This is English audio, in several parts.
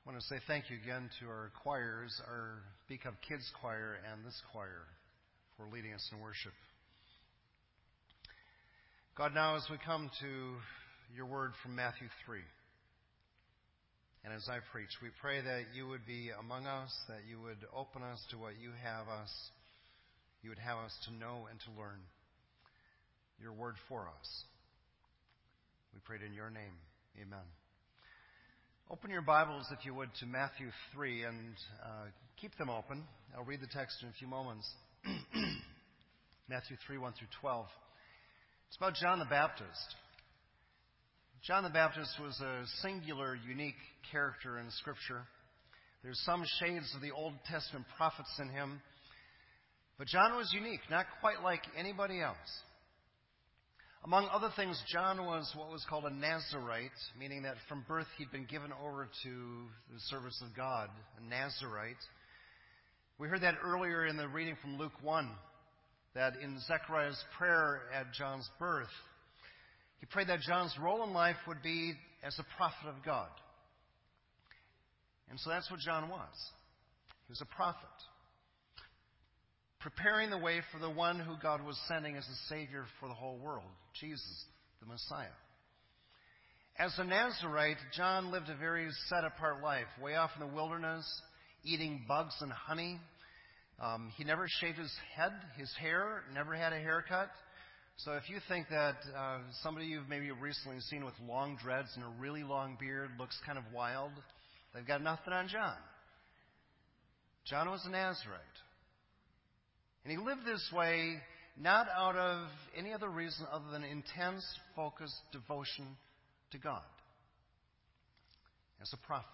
I want to say thank you again to our choirs, our Speak Up Kids choir and this choir, for leading us in worship. God, now as we come to your word from Matthew 3, and as I preach, we pray that you would be among us, that you would open us to what you would have us to know and to learn. Your word for us. We pray it in your name. Amen. Open your Bibles, if you would, to Matthew 3 and keep them open. I'll read the text in a few moments. Matthew 3, 1 through 12. It's about John the Baptist. John the Baptist was a singular, unique character in Scripture. There's some shades of the Old Testament prophets in him. But John was unique, not quite like anybody else. Among other things, John was what was called a Nazirite, meaning that from birth he'd been given over to the service of God, a Nazirite. We heard that earlier in the reading from Luke 1, that in Zechariah's prayer at John's birth, he prayed that John's role in life would be as a prophet of God. And so that's what John was. He was a prophet, preparing the way for the one who God was sending as a Savior for the whole world, Jesus, the Messiah. As a Nazirite, John lived a very set-apart life, way off in the wilderness, eating bugs and honey. He never shaved his head, his hair, never had a haircut. So if you think that somebody you've maybe recently seen with long dreads and a really long beard looks kind of wild, they've got nothing on John. John was a Nazirite. And he lived this way not out of any other reason other than intense, focused devotion to God as a prophet.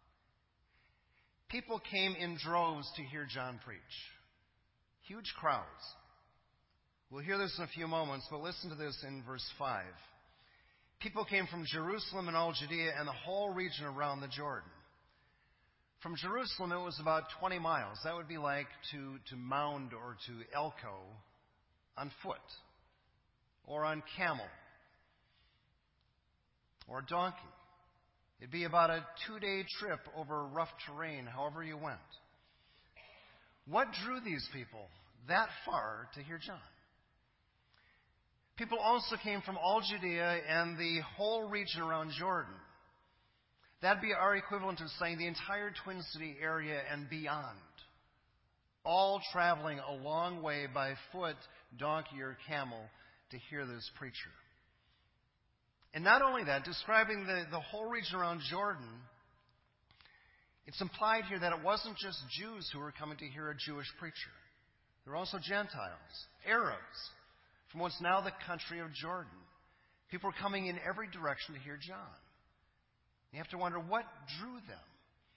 People came in droves to hear John preach. Huge crowds. We'll hear this in a few moments, but listen to this in verse 5. People came from Jerusalem and all Judea and the whole region around the Jordan. From Jerusalem, it was about 20 miles. That would be like to Mound or to Elko on foot, or on camel, or a donkey. It'd be about a 2-day trip over rough terrain, however you went. What drew these people that far to hear John? People also came from all Judea and the whole region around Jordan. That'd be our equivalent of saying the entire Twin City area and beyond. All traveling a long way by foot, donkey, or camel to hear this preacher. And not only that, describing the whole region around Jordan, it's implied here that it wasn't just Jews who were coming to hear a Jewish preacher. There were also Gentiles, Arabs, from what's now the country of Jordan. People were coming in every direction to hear John. You have to wonder what drew them.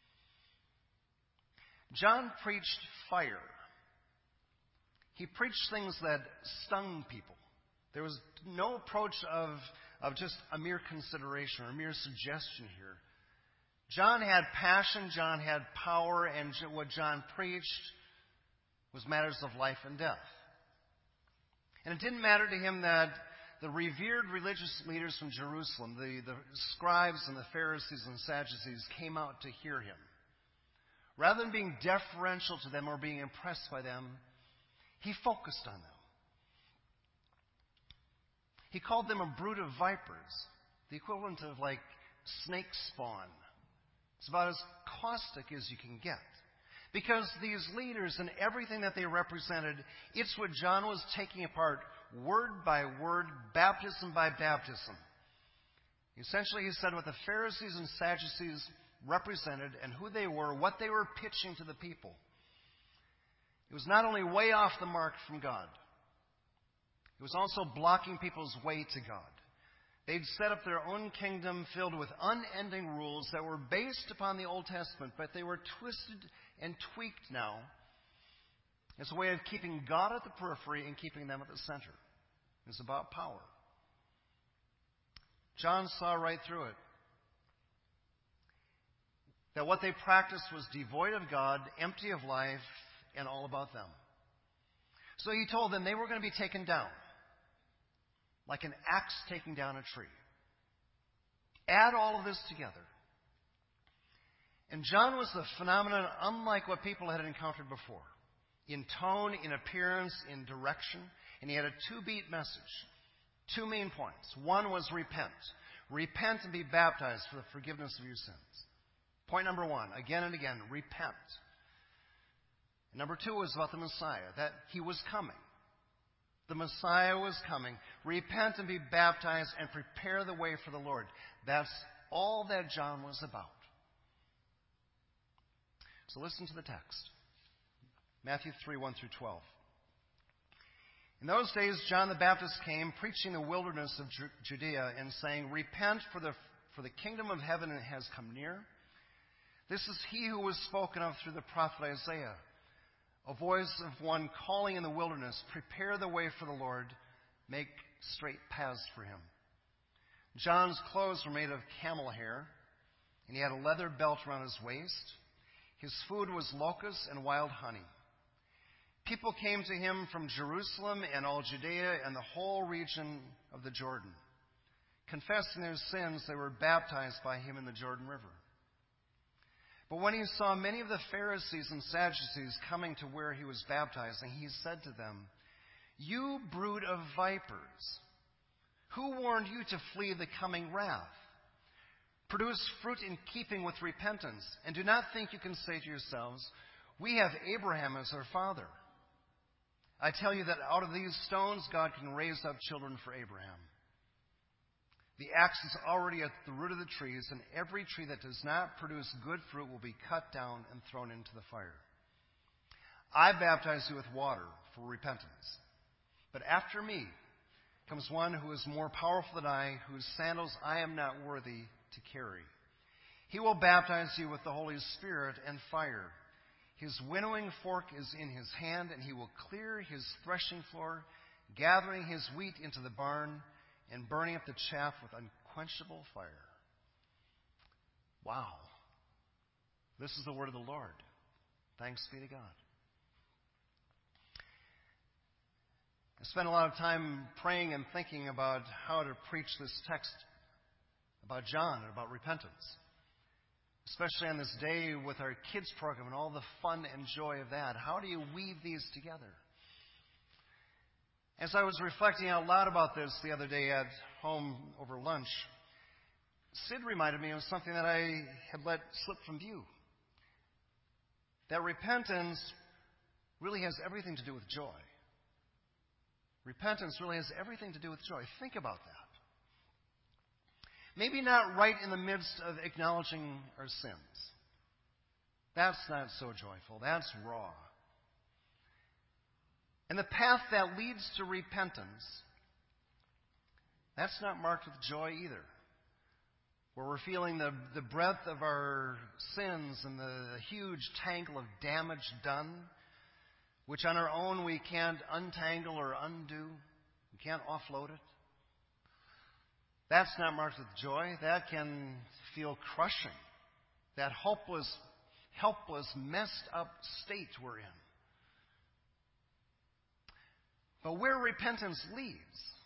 John preached fire. He preached things that stung people. There was no approach of just a mere consideration or a mere suggestion here. John had passion, John had power, and what John preached was matters of life and death. And it didn't matter to him that the revered religious leaders from Jerusalem, the scribes and the Pharisees and Sadducees, came out to hear him. Rather than being deferential to them or being impressed by them, he focused on them. He called them a brood of vipers, the equivalent of like snake spawn. It's about as caustic as you can get. Because these leaders and everything that they represented, it's what John was taking apart word by word, baptism by baptism. Essentially, he said what the Pharisees and Sadducees represented and who they were, what they were pitching to the people. It was not only way off the mark from God, it was also blocking people's way to God. They'd set up their own kingdom filled with unending rules that were based upon the Old Testament, but they were twisted and tweaked now as a way of keeping God at the periphery and keeping them at the center. It's about power. John saw right through it. That what they practiced was devoid of God, empty of life, and all about them. So he told them they were going to be taken down, like an axe taking down a tree. Add all of this together, And John was a phenomenon unlike what people had encountered before. In tone, in appearance, in direction. And he had a two-beat message. Two main points. One was repent. Repent and be baptized for the forgiveness of your sins. Point number one, again and again, repent. And number two was about the Messiah, that he was coming. The Messiah was coming. Repent and be baptized and prepare the way for the Lord. That's all that John was about. So listen to the text. Matthew 3, 1 through 12. In those days, John the Baptist came, preaching the wilderness of Judea and saying, Repent, for the kingdom of heaven has come near. This is he who was spoken of through the prophet Isaiah. A voice of one calling in the wilderness, Prepare the way for the Lord, make straight paths for him. John's clothes were made of camel hair, and he had a leather belt around his waist. His food was locusts and wild honey. People came to him from Jerusalem and all Judea and the whole region of the Jordan. Confessing their sins, they were baptized by him in the Jordan River. But when he saw many of the Pharisees and Sadducees coming to where he was baptizing, he said to them, You brood of vipers, who warned you to flee the coming wrath? Produce fruit in keeping with repentance, and do not think you can say to yourselves, We have Abraham as our father. I tell you that out of these stones God can raise up children for Abraham. The axe is already at the root of the trees, and every tree that does not produce good fruit will be cut down and thrown into the fire. I baptize you with water for repentance. But after me comes one who is more powerful than I, whose sandals I am not worthy to carry. He will baptize you with the Holy Spirit and fire. His winnowing fork is in his hand, and he will clear his threshing floor, gathering his wheat into the barn, and burning up the chaff with unquenchable fire. Wow. This is the word of the Lord. Thanks be to God. I spent a lot of time praying and thinking about how to preach this text about John and about repentance. Especially on this day with our kids program and all the fun and joy of that. How do you weave these together? As I was reflecting out loud about this the other day at home over lunch, Sid reminded me of something that I had let slip from view. That repentance really has everything to do with joy. Repentance really has everything to do with joy. Think about that. Maybe not right in the midst of acknowledging our sins. That's not so joyful. That's raw. And the path that leads to repentance, that's not marked with joy either. Where we're feeling the breadth of our sins and the huge tangle of damage done, which on our own we can't untangle or undo. We can't offload it. That's not marked with joy. That can feel crushing. That hopeless, messed up state we're in. But where repentance leads,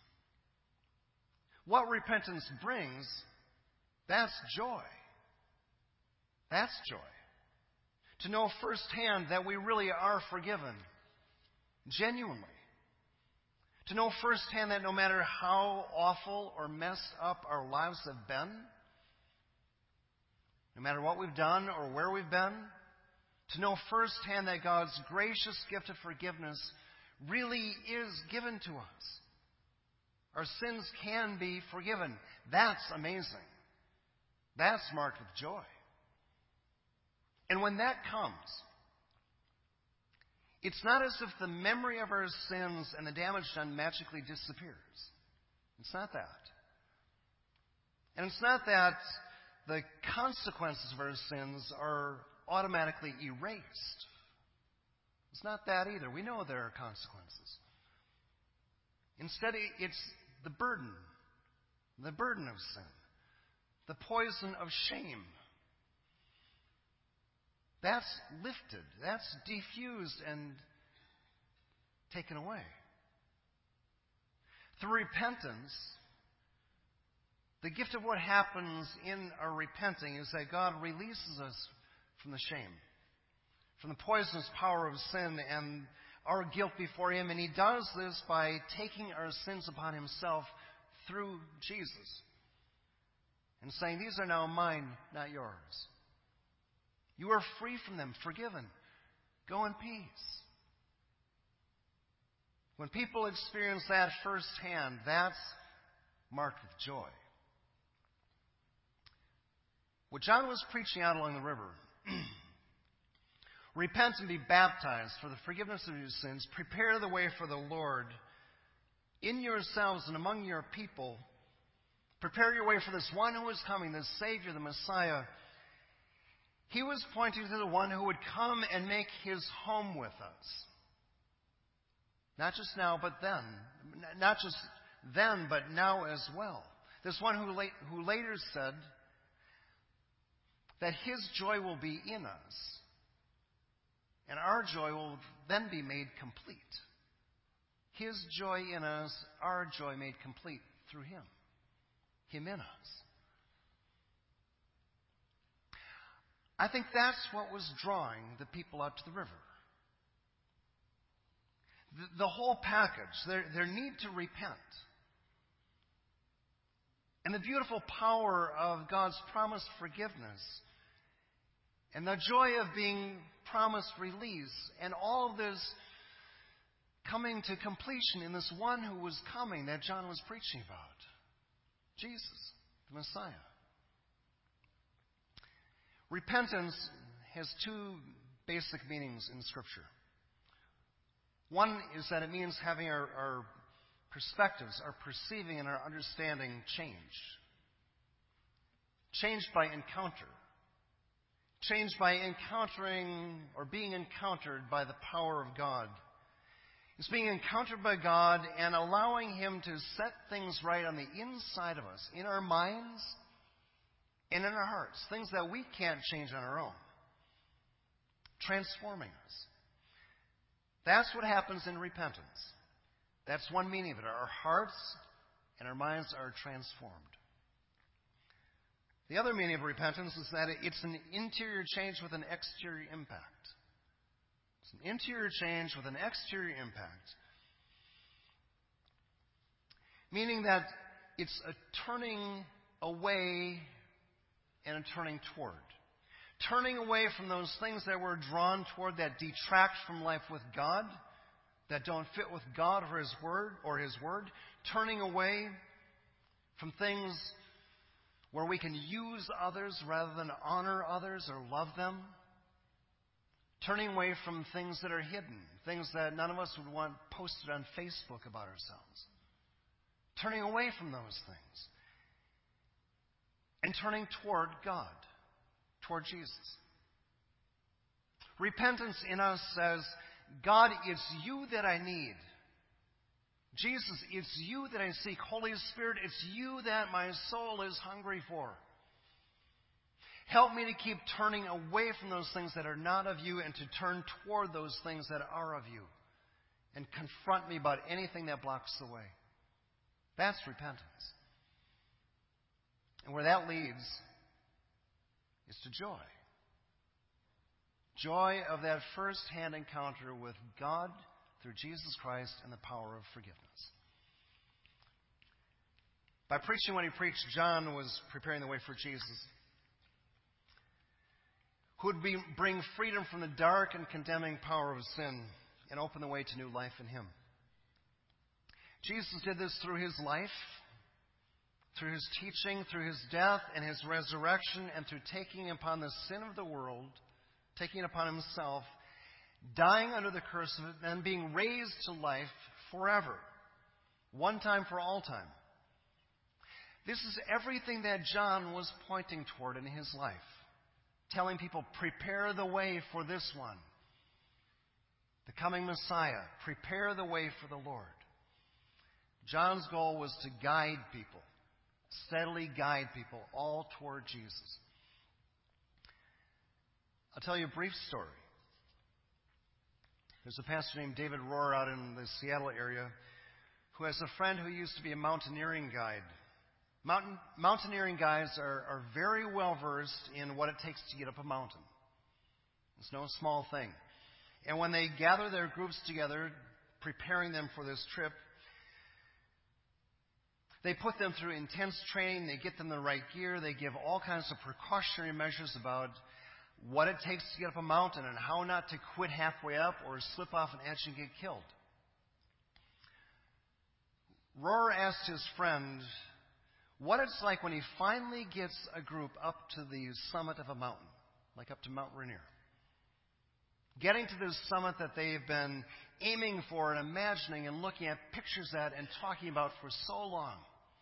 what repentance brings, that's joy. That's joy. To know firsthand that we really are forgiven, genuinely. To know firsthand that no matter how awful or messed up our lives have been, no matter what we've done or where we've been, to know firsthand that God's gracious gift of forgiveness really is given to us. Our sins can be forgiven. That's amazing. That's marked with joy. And when that comes, it's not as if the memory of our sins and the damage done magically disappears. It's not that. And it's not that the consequences of our sins are automatically erased. It's not that either. We know there are consequences. Instead, it's the burden of sin, the poison of shame. That's lifted, that's diffused and taken away. Through repentance, the gift of what happens in our repenting is that God releases us from the shame, from the poisonous power of sin and our guilt before Him. And He does this by taking our sins upon Himself through Jesus and saying, these are now mine, not yours. You are free from them, forgiven. Go in peace. When people experience that firsthand, that's marked with joy. What John was preaching out along the river, repent and be baptized for the forgiveness of your sins, prepare the way for the Lord in yourselves and among your people. Prepare your way for this one who is coming, the Savior, the Messiah. He was pointing to the one who would come and make His home with us. Not just now, but then. Not just then, but now as well. This one who later said that His joy will be in us, and our joy will then be made complete. His joy in us, our joy made complete through Him. Him in us. I think that's what was drawing the people out to the river. The whole package, their need to repent. And the beautiful power of God's promised forgiveness. And the joy of being promised release. And all of this coming to completion in this one who was coming that John was preaching about. Jesus, the Messiah. Repentance has two basic meanings in Scripture. One is that it means having our perspectives, our perceiving and our understanding changed. Changed by encounter. Changed by encountering or being encountered by the power of God. It's being encountered by God and allowing Him to set things right on the inside of us, in our minds and in our hearts. Things that we can't change on our own. Transforming us. That's what happens in repentance. That's one meaning of it. Our hearts and our minds are transformed. The other meaning of repentance is that it's an interior change with an exterior impact. It's an interior change with an exterior impact. Meaning that it's a turning away and a turning toward. Turning away from those things that we're drawn toward that detract from life with God, that don't fit with God or His Word. Turning away from things where we can use others rather than honor others or love them. Turning away from things that are hidden, things that none of us would want posted on Facebook about ourselves. Turning away from those things. And turning toward God, toward Jesus. Repentance in us says, God, it's you that I need. Jesus, it's you that I seek. Holy Spirit, it's you that my soul is hungry for. Help me to keep turning away from those things that are not of you and to turn toward those things that are of you. And confront me about anything that blocks the way. That's repentance. And where that leads is to joy. Joy of that first-hand encounter with God through Jesus Christ and the power of forgiveness. By preaching what he preached, John was preparing the way for Jesus, who would bring freedom from the dark and condemning power of sin and open the way to new life in Him. Jesus did this through His life, through His teaching, through His death and His resurrection, and through taking upon the sin of the world, taking it upon Himself, dying under the curse of it, and being raised to life forever. One time for all time. This is everything that John was pointing toward in his life. Telling people, prepare the way for this one. The coming Messiah. Prepare the way for the Lord. John's goal was to guide people. Steadily guide people all toward Jesus. I'll tell you a brief story. There's a pastor named David Rohr out in the Seattle area who has a friend who used to be a mountaineering guide. Mountaineering guides are very well versed in what it takes to get up a mountain. It's no small thing. And when they gather their groups together, preparing them for this trip, they put them through intense training. They get them the right gear. They give all kinds of precautionary measures about what it takes to get up a mountain and how not to quit halfway up or slip off an edge and get killed. Rohr asked his friend what it's like when he finally gets a group up to the summit of a mountain, like up to Mount Rainier. Getting to this summit that they've been aiming for and imagining and looking at pictures at and talking about for so long.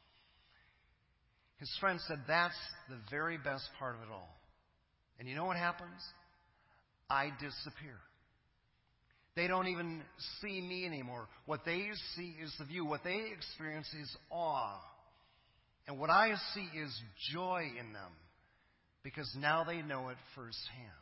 His friend said, that's the very best part of it all. And you know what happens? I disappear. They don't even see me anymore. What they see is the view. What they experience is awe. And what I see is joy in them, because now they know it firsthand.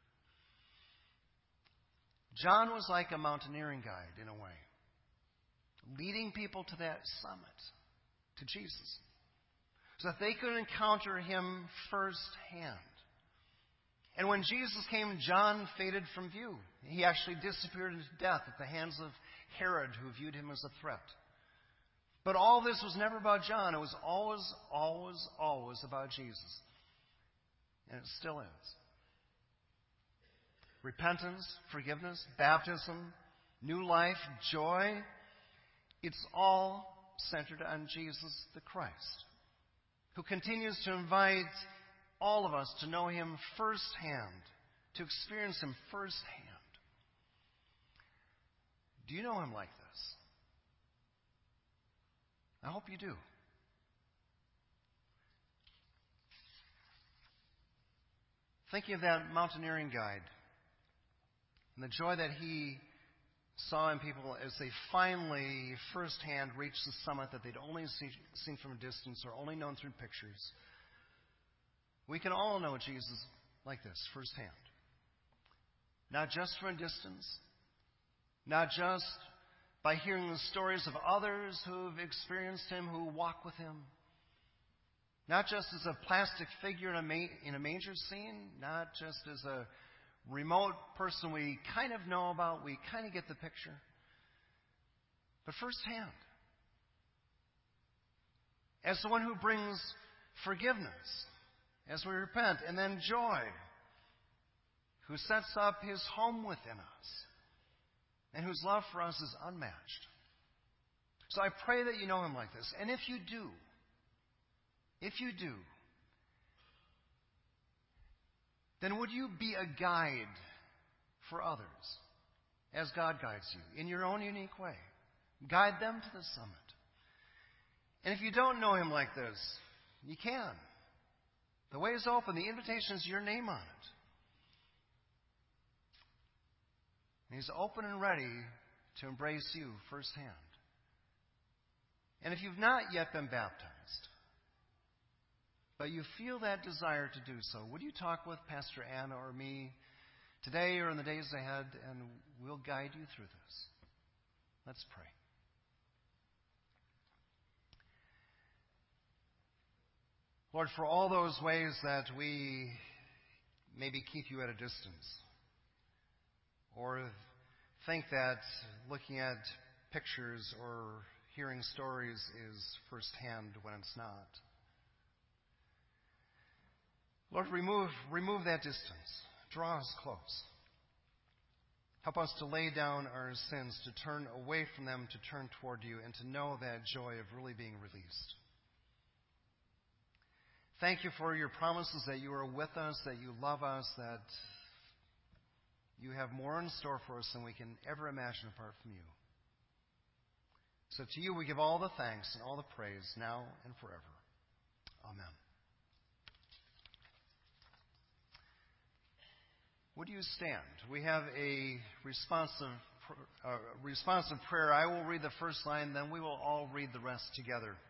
John was like a mountaineering guide in a way, leading people to that summit, to Jesus, so that they could encounter him firsthand. And when Jesus came, John faded from view. He actually disappeared into death at the hands of Herod, who viewed him as a threat. But all this was never about John. It was always, always, always about Jesus. And it still is. Repentance, forgiveness, baptism, new life, joy, it's all centered on Jesus the Christ, who continues to invite all of us to know him firsthand, to experience him firsthand. Do you know him like this? I hope you do. Thinking of that mountaineering guide and the joy that he saw in people as they finally firsthand reached the summit that they'd only seen from a distance or only known through pictures. We can all know Jesus like this firsthand. Not just from a distance, not just by hearing the stories of others who've experienced him, who walk with him. Not just as a plastic figure in a manger scene, not just as a remote person we kind of know about, we kind of get the picture, but firsthand. As the one who brings forgiveness as we repent, and then joy, who sets up his home within us, and whose love for us is unmatched. So I pray that you know him like this. And if you do, then would you be a guide for others as God guides you in your own unique way? Guide them to the summit. And if you don't know him like this, you can. The way is open. The invitation is your name on it. And he's open and ready to embrace you firsthand. And if you've not yet been baptized, but you feel that desire to do so, would you talk with Pastor Anna or me today or in the days ahead, and we'll guide you through this. Let's pray. Lord, for all those ways that we maybe keep you at a distance, or think that looking at pictures or hearing stories is firsthand when it's not. Lord, remove that distance. Draw us close. Help us to lay down our sins, to turn away from them, to turn toward you, and to know that joy of really being released. Thank you for your promises that you are with us, that you love us, that you have more in store for us than we can ever imagine apart from you. So to you we give all the thanks and all the praise now and forever. Amen. Would you stand? We have a responsive prayer. I will read the first line, then we will all read the rest together.